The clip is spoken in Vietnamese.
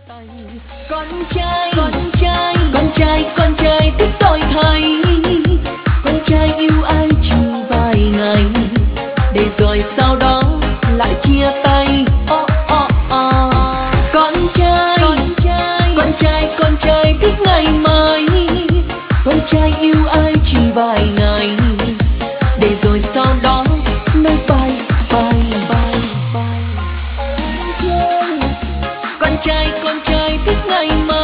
Con trai thích tôi thấy. Con trai yêu ai chỉ vài ngày, để rồi sau đó lại chia tay. Con trai thích ngày mai. Con trai yêu ai chỉ vài ngày, để rồi sau đó nói bye bye bye bye. Con trai thích ngày mai.